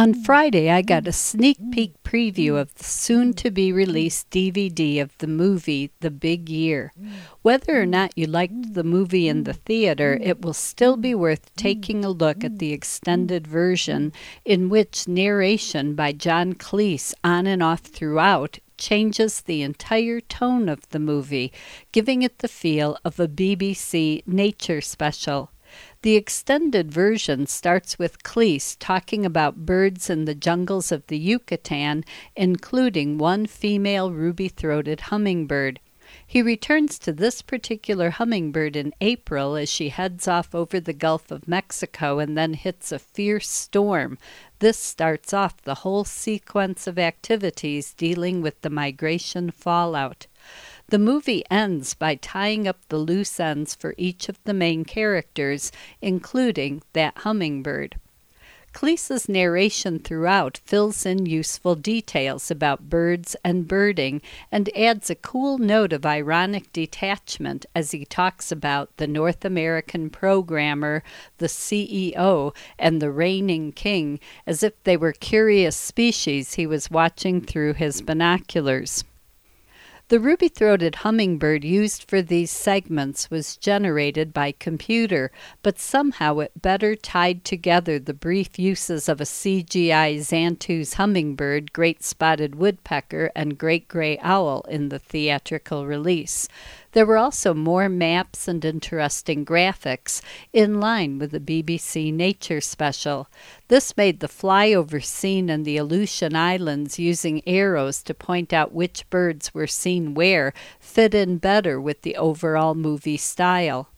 On Friday, I got a sneak peek preview of the soon-to-be-released DVD of the movie The Big Year. Whether or not you liked the movie in the theater, it will still be worth taking a look at the extended version, in which narration by John Cleese on and off throughout changes the entire tone of the movie, giving it the feel of a BBC nature special. The extended version starts with Cleese talking about birds in the jungles of the Yucatan, including one female ruby-throated hummingbird. He returns to this particular hummingbird in April as she heads off over the Gulf of Mexico and then hits a fierce storm. This starts off the whole sequence of activities dealing with the migration fallout. The movie ends by tying up the loose ends for each of the main characters, including that hummingbird. Cleese's narration throughout fills in useful details about birds and birding and adds a cool note of ironic detachment as he talks about the North American programmer, the CEO, and the reigning king as if they were curious species he was watching through his binoculars. The ruby-throated hummingbird used for these segments was generated by computer, but somehow it better tied together the brief uses of a CGI Xantu's hummingbird, great spotted woodpecker, and great gray owl in the theatrical release. There were also more maps and interesting graphics in line with the BBC Nature special. This made the flyover scene in the Aleutian Islands using arrows to point out which birds were seen where fit in better with the overall movie style.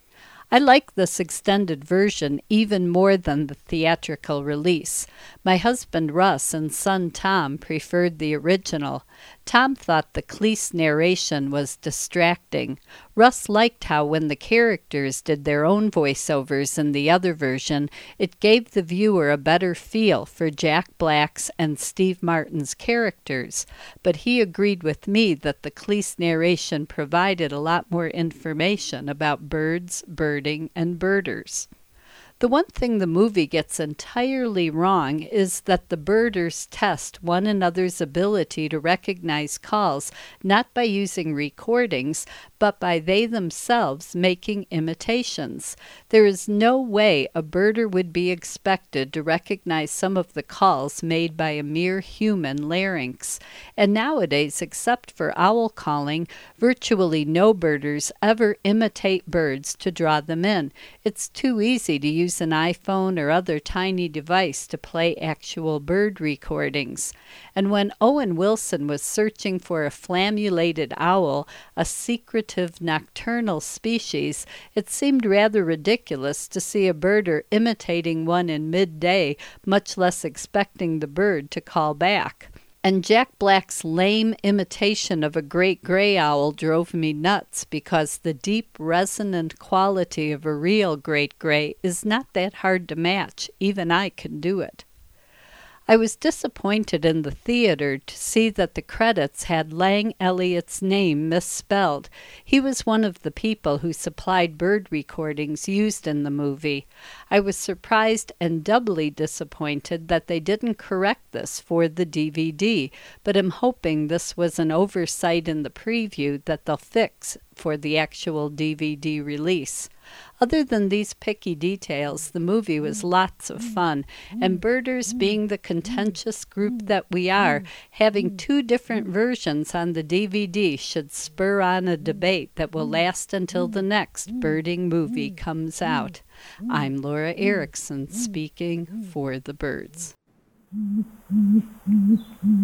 I like this extended version even more than the theatrical release. My husband Russ and son Tom preferred the original. Tom thought the Cleese narration was distracting. Russ liked how when the characters did their own voiceovers in the other version, it gave the viewer a better feel for Jack Black's and Steve Martin's characters. But he agreed with me that the Cleese narration provided a lot more information about birds, birding, and birders. The one thing the movie gets entirely wrong is that the birders test one another's ability to recognize calls not by using recordings, but by they themselves making imitations. There is no way a birder would be expected to recognize some of the calls made by a mere human larynx. And nowadays, except for owl calling, virtually no birders ever imitate birds to draw them in. It's too easy to use an iPhone or other tiny device to play actual bird recordings. And when Owen Wilson was searching for a flammulated owl, a secretive nocturnal species, it seemed rather ridiculous to see a birder imitating one in midday, much less expecting the bird to call back. And Jack Black's lame imitation of a great gray owl drove me nuts because the deep, resonant quality of a real great gray is not that hard to match. Even I can do it. I was disappointed in the theater to see that the credits had Lang Elliott's name misspelled. He was one of the people who supplied bird recordings used in the movie. I was surprised and doubly disappointed that they didn't correct this for the DVD, but am hoping this was an oversight in the preview that they'll fix for the actual DVD release. Other than these picky details, the movie was lots of fun, and birders being the contentious group that we are, having two different versions on the DVD should spur on a debate that will last until the next birding movie comes out. I'm Laura Erickson speaking for the birds.